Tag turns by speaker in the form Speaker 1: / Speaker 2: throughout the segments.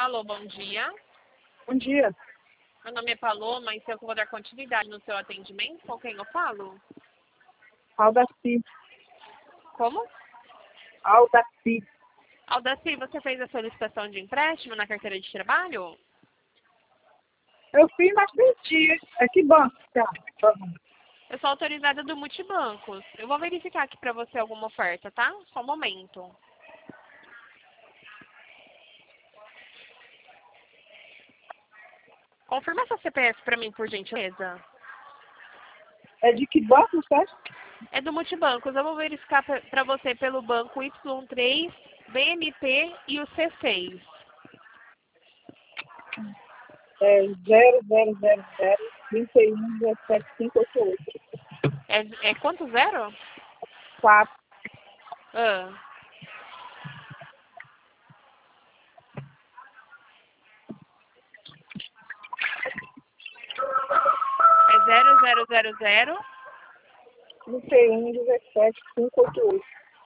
Speaker 1: Alô, bom dia.
Speaker 2: Bom dia.
Speaker 1: Meu nome é Paloma e eu vou dar continuidade no seu atendimento. Com quem eu falo?
Speaker 2: Aldaci.
Speaker 1: Como?
Speaker 2: Aldaci.
Speaker 1: Aldaci, você fez a solicitação de empréstimo na carteira de trabalho?
Speaker 2: Eu fiz mais 20 dias. É que banco, tá?
Speaker 1: Eu sou autorizada do Multibancos. Eu vou verificar aqui para você alguma oferta, tá? Só um momento. Confirma essa CPF para mim, por gentileza.
Speaker 2: É de que banco, certo?
Speaker 1: É do Multibancos. Eu vou verificar para você pelo banco Y3, BMT e o C6.
Speaker 2: É 0000311758.
Speaker 1: É quanto zero?
Speaker 2: 4.
Speaker 1: Ah. É 0000
Speaker 2: 3117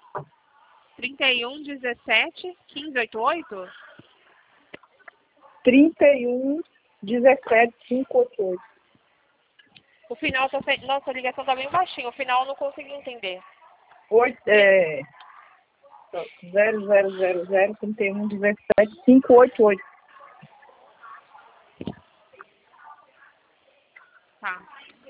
Speaker 1: 31 17 15 88?
Speaker 2: 31 17 588.
Speaker 1: O final tá sem... Nossa, a ligação tá bem baixinha. O final eu não consegui entender.
Speaker 2: 00003117
Speaker 1: Tá.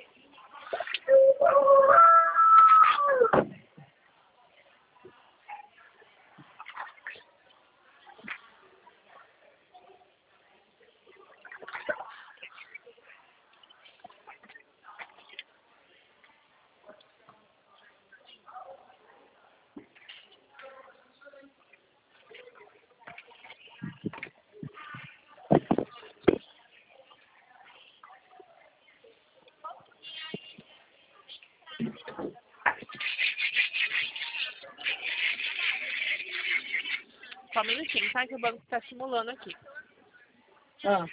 Speaker 1: Só um minutinho, tá? Que o banco está simulando aqui.
Speaker 2: Ah.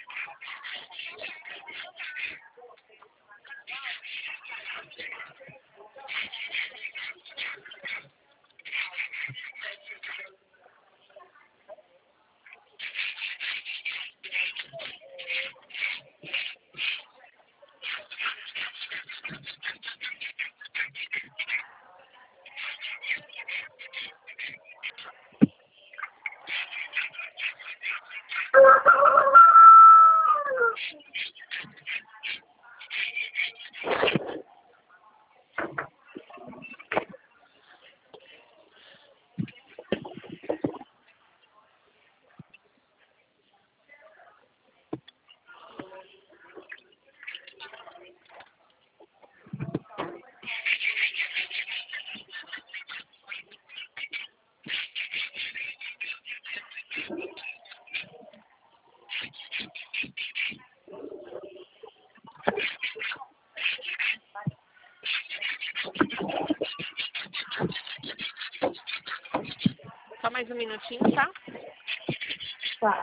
Speaker 1: Só mais um minutinho, tá?
Speaker 2: Tá.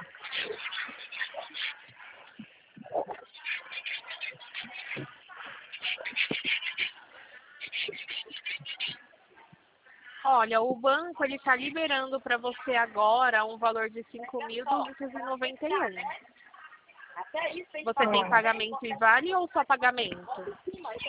Speaker 1: Olha, o banco ele está liberando para você agora um valor de 5.291. Você tem pagamento e vale ou só pagamento?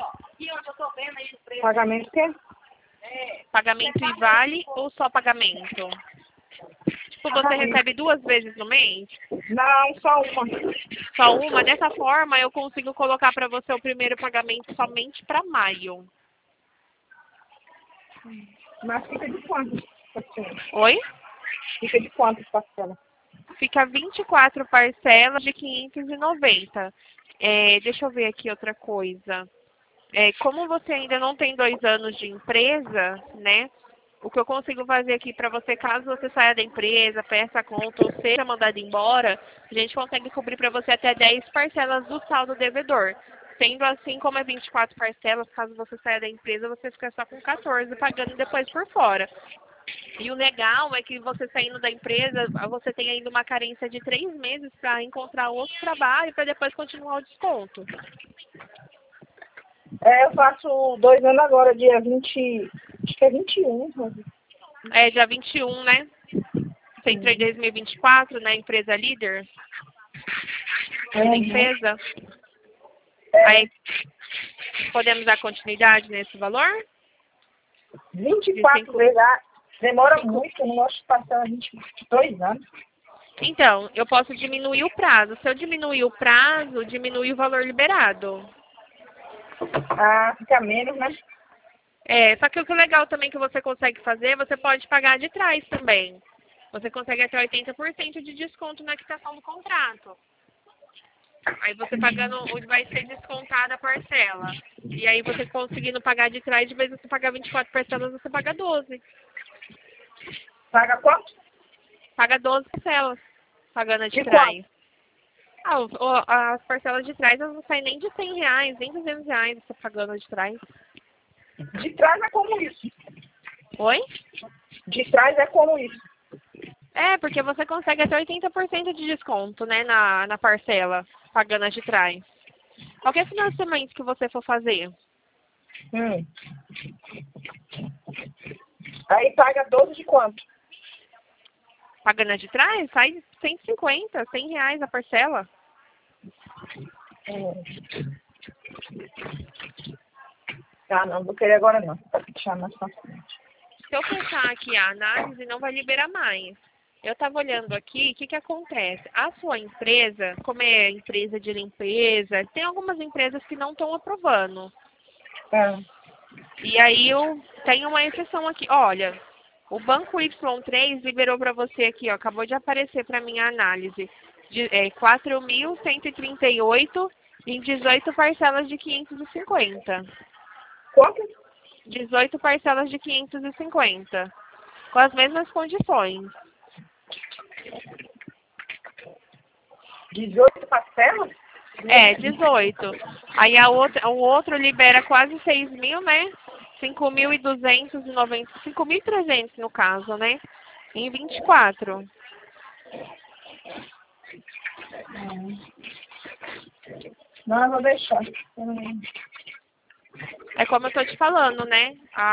Speaker 2: Pagamento quê?
Speaker 1: Pagamento e vale ou só pagamento? Tipo, você recebe 2 vezes no mês?
Speaker 2: Não, só uma.
Speaker 1: Só uma? Dessa forma, eu consigo colocar para você o primeiro pagamento somente para maio.
Speaker 2: Mas fica de quanto?
Speaker 1: Oi?
Speaker 2: Fica de quanto, parcela?
Speaker 1: Fica 24 parcelas de 590. Deixa eu ver aqui outra coisa. Como você ainda não tem 2 anos de empresa, né? O que eu consigo fazer aqui para você, caso você saia da empresa, peça a conta ou seja mandado embora, a gente consegue cobrir para você até 10 parcelas do saldo devedor. Sendo assim, como é 24 parcelas, caso você saia da empresa, você fica só com 14 pagando depois por fora. E o legal é que você saindo da empresa, você tem ainda uma carência de 3 meses para encontrar outro trabalho para depois continuar o desconto.
Speaker 2: Eu faço 2 anos agora, dia 20, acho que é 21.
Speaker 1: É dia 21, né? você entrou em 2024 na empresa líder da empresa. Aí podemos dar continuidade nesse valor?
Speaker 2: 24 vezes. Demora muito, eu não gosto de passar 22 anos.
Speaker 1: Então, eu posso diminuir o prazo. Se eu diminuir o prazo, diminui o valor liberado.
Speaker 2: Ah, fica menos, né?
Speaker 1: Só que o que é legal também que você consegue fazer, você pode pagar de trás também. Você consegue até 80% de desconto na quitação do contrato. Aí você pagando, vai ser descontada a parcela. E aí você conseguindo pagar de trás, de vez em você pagar 24 parcelas, você paga 12.
Speaker 2: Paga quanto?
Speaker 1: Paga 12 parcelas, pagando a de
Speaker 2: De
Speaker 1: trás. As parcelas de trás elas não saem nem de R$100, nem R$200 você pagando a de trás.
Speaker 2: De trás é como isso.
Speaker 1: Oi?
Speaker 2: De trás é como isso.
Speaker 1: Porque você consegue até 80% de desconto, né, na parcela, pagando a de trás. Qualquer financiamento que você for fazer.
Speaker 2: Aí paga 12 de quanto?
Speaker 1: Pagando a de trás, sai 150, R$100 a parcela.
Speaker 2: Ah, não vou querer agora não. Tá fechando na sua frente.
Speaker 1: Se eu fechar aqui a análise, não vai liberar mais. Eu estava olhando aqui, o que acontece? A sua empresa, como é empresa de limpeza, tem algumas empresas que não estão aprovando. E aí eu tenho uma exceção aqui. Olha, o Banco Y3 liberou para você aqui, ó, acabou de aparecer para minha análise, de 4.138 em 18 parcelas de 550.
Speaker 2: Quanto?
Speaker 1: 18 parcelas de 550. Com as mesmas condições.
Speaker 2: 18 parcelas?
Speaker 1: 18. Aí o outro libera quase 6 mil, né? 5.290, 5.300 no caso, né? Em 24.
Speaker 2: Não, eu vou deixar.
Speaker 1: É como eu tô te falando, né?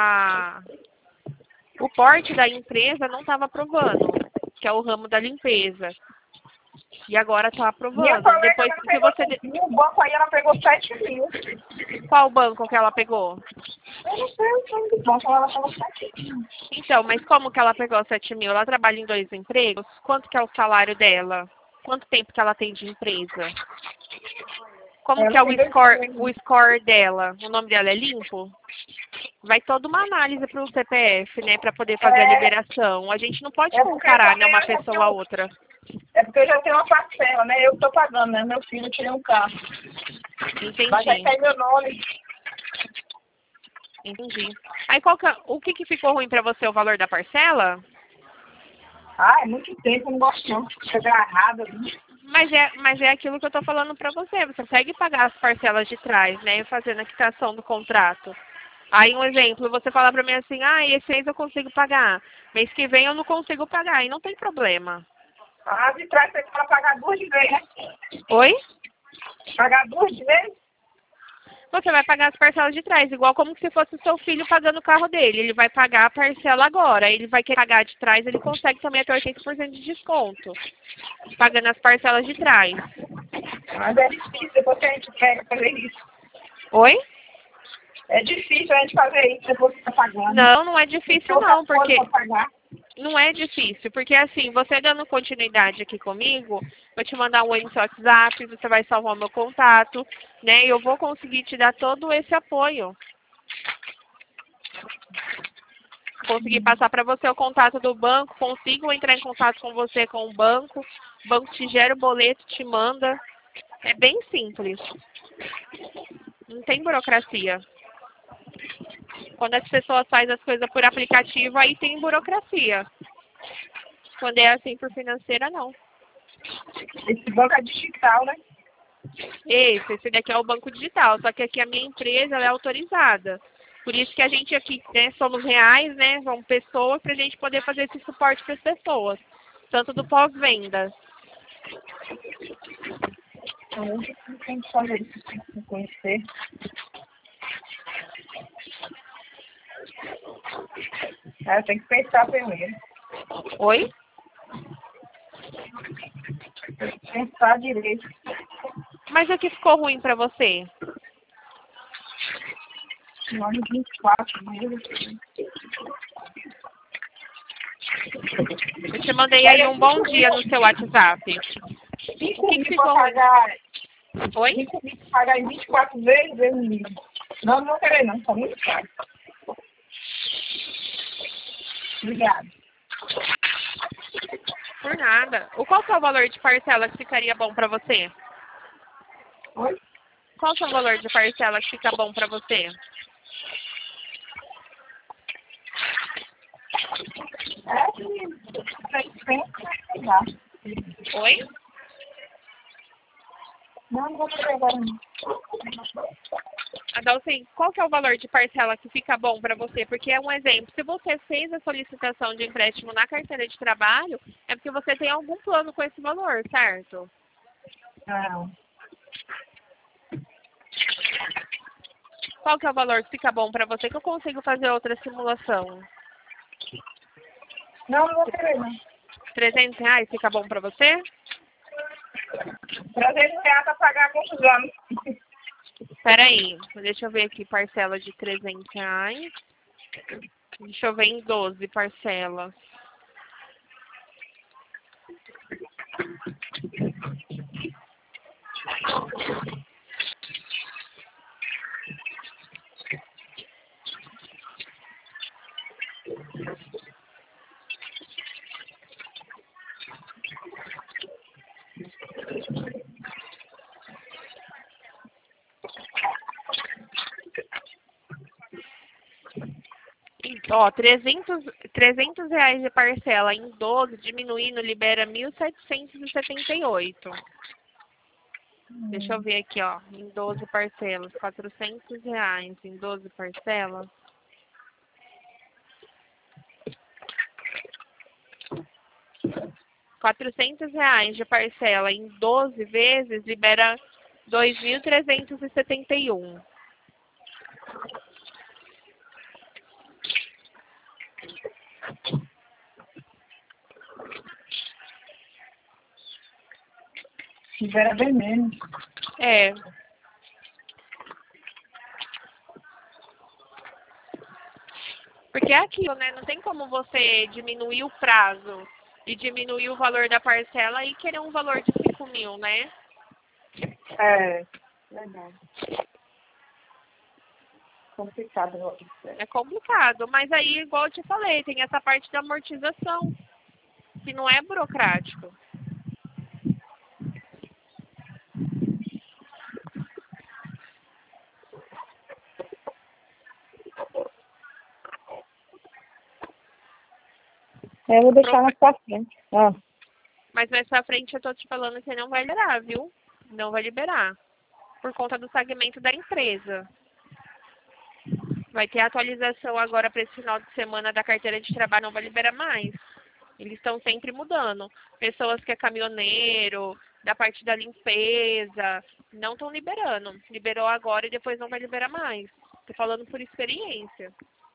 Speaker 1: O porte da empresa não estava aprovando, que é o ramo da limpeza. E agora está
Speaker 2: Minha
Speaker 1: aprovando.
Speaker 2: colega
Speaker 1: Depois
Speaker 2: ela
Speaker 1: que
Speaker 2: pegou
Speaker 1: você...
Speaker 2: no banco aí, ela pegou 7 mil.
Speaker 1: Qual banco que ela pegou?
Speaker 2: Eu não sei o nome do banco, ela pegou 7 mil.
Speaker 1: Então, mas como que ela pegou 7 mil? Ela trabalha em 2 empregos? Quanto que é o salário dela? Quanto tempo que ela tem de empresa? Como que é o score dela? O nome dela é limpo? Vai toda uma análise para o CPF, né? Para poder fazer a liberação. A gente não pode comparar, né, uma pessoa a outra.
Speaker 2: É porque eu já tenho uma parcela, né? Eu tô pagando, né? Meu filho, eu tirei um carro.
Speaker 1: Entendi.
Speaker 2: Mas aí sai meu nome.
Speaker 1: Entendi. Aí o que ficou ruim para você? O valor da parcela?
Speaker 2: É muito tempo, eu não gosto não. Fica agarrada.
Speaker 1: Mas é aquilo que eu tô falando para você. Você consegue pagar as parcelas de trás, né? Fazendo a quitação do contrato. Aí um exemplo, você falar para mim assim, esse mês eu consigo pagar. Mês que vem eu não consigo pagar. Aí não tem problema.
Speaker 2: De trás você para pagar 2 de vez, né?
Speaker 1: Oi?
Speaker 2: Pagar 2 de vez?
Speaker 1: Você vai pagar as parcelas de trás, igual como se fosse o seu filho pagando o carro dele. Ele vai pagar a parcela agora. Ele vai querer pagar de trás, ele consegue também até 80% de desconto. Pagando as parcelas de trás.
Speaker 2: Mas é difícil depois que a gente pega fazer isso.
Speaker 1: Oi?
Speaker 2: É difícil a gente fazer isso depois que tá pagando.
Speaker 1: Não é difícil não, porque...
Speaker 2: Pagar.
Speaker 1: Não é difícil, porque assim, você dando continuidade aqui comigo, vou te mandar um oi no seu WhatsApp, você vai salvar o meu contato, né? E eu vou conseguir te dar todo esse apoio. Conseguir passar para você o contato do banco, consigo entrar em contato com você com o banco te gera o boleto, te manda. É bem simples. Não tem burocracia. Quando as pessoas fazem as coisas por aplicativo, aí tem burocracia. Quando é assim por financeira, não.
Speaker 2: Esse banco é digital, né?
Speaker 1: Esse daqui é o banco digital, só que aqui a minha empresa ela é autorizada. Por isso que a gente aqui, né, somos reais, né? Somos pessoas para a gente poder fazer esse suporte para as pessoas. Tanto do pós-venda.
Speaker 2: Então, não tem que fazer isso sem conhecer. Eu tenho que pensar primeiro.
Speaker 1: Oi?
Speaker 2: Pensar direito.
Speaker 1: Mas o que ficou ruim pra você?
Speaker 2: No ano 24 mesmo.
Speaker 1: Eu te mandei aí um bom dia no seu WhatsApp. O que ficou ruim?
Speaker 2: Pagar,
Speaker 1: Oi?
Speaker 2: 5 mil pra pagar em 24 vezes, eu não ligo. Não, não vou querer não, tá muito caro. Obrigada.
Speaker 1: Por nada. Qual que é o valor de parcela que ficaria bom pra você?
Speaker 2: Oi?
Speaker 1: Qual que é o valor de parcela que fica bom pra você?
Speaker 2: É que 600, dá.
Speaker 1: Oi?
Speaker 2: Não, não vou querer agora não.
Speaker 1: Adalcin, qual que é o valor de parcela que fica bom para você? Porque é um exemplo, se você fez a solicitação de empréstimo na carteira de trabalho, é porque você tem algum plano com esse valor, certo?
Speaker 2: Não.
Speaker 1: Qual que é o valor que fica bom para você que eu consigo fazer outra simulação?
Speaker 2: Não, não vou querer não.
Speaker 1: R$ 300 fica bom para você?
Speaker 2: R$300 pra pagar quantos anos?
Speaker 1: Peraí, deixa eu ver aqui, parcela de R$ 300. Deixa eu ver em 12 parcelas. Ó, R$ 300 de parcela em 12, diminuindo, libera 1.778. Deixa eu ver aqui, ó, em 12 parcelas, R$ 400 em 12 parcelas. R$ 400 de parcela em 12 vezes libera 2.371.
Speaker 2: Libera bem menos.
Speaker 1: É. Porque é aquilo, né? Não tem como você diminuir o prazo e diminuir o valor da parcela e querer um valor de 5 mil, né?
Speaker 2: É, verdade. Complicado.
Speaker 1: É complicado. Mas aí, igual eu te falei, tem essa parte da amortização, que não é burocrático.
Speaker 2: Eu vou deixar mais pra frente. Ah.
Speaker 1: Mas mais pra frente eu tô te falando que não vai liberar, viu? Não vai liberar. Por conta do segmento da empresa. Vai ter atualização agora para esse final de semana da carteira de trabalho, não vai liberar mais. Eles estão sempre mudando. Pessoas que é caminhoneiro, da parte da limpeza, não estão liberando. Liberou agora e depois não vai liberar mais. Tô falando por experiência.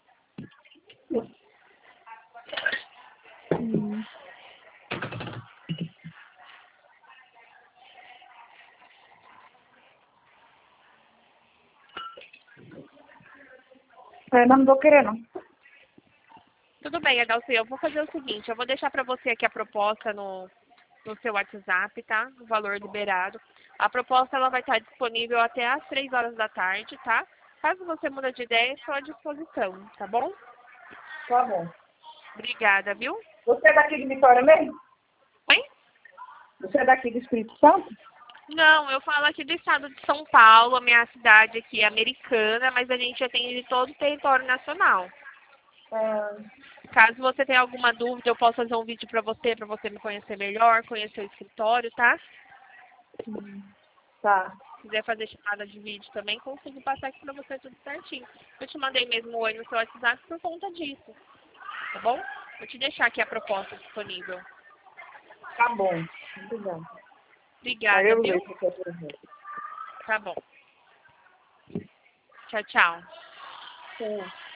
Speaker 2: Eu não vou querer, não.
Speaker 1: Tudo bem, Adalci, eu vou fazer o seguinte, eu vou deixar para você aqui a proposta no seu WhatsApp, tá? O valor liberado. A proposta ela vai estar disponível até às 3 horas da tarde, tá? Caso você mude de ideia, estou à disposição, tá bom?
Speaker 2: Tá bom.
Speaker 1: Obrigada, viu?
Speaker 2: Você é daqui de Vitória mesmo?
Speaker 1: Oi?
Speaker 2: Você é daqui do Espírito Santo?
Speaker 1: Não, eu falo aqui do estado de São Paulo, a minha cidade aqui é Americana, mas a gente atende todo o território nacional.
Speaker 2: Ah,
Speaker 1: Caso você tenha alguma dúvida, eu posso fazer um vídeo para você me conhecer melhor, conhecer o escritório, tá?
Speaker 2: tá.
Speaker 1: Se quiser fazer chamada de vídeo também, consigo passar aqui para você tudo certinho. Eu te mandei mesmo o oi no seu WhatsApp por conta disso, tá bom? Vou te deixar aqui a proposta disponível.
Speaker 2: Tá bom. Muito bom.
Speaker 1: Obrigada,
Speaker 2: Aí eu
Speaker 1: viu?
Speaker 2: vejo o que eu quero ver.
Speaker 1: Tá bom. Tchau, tchau.
Speaker 2: Sim.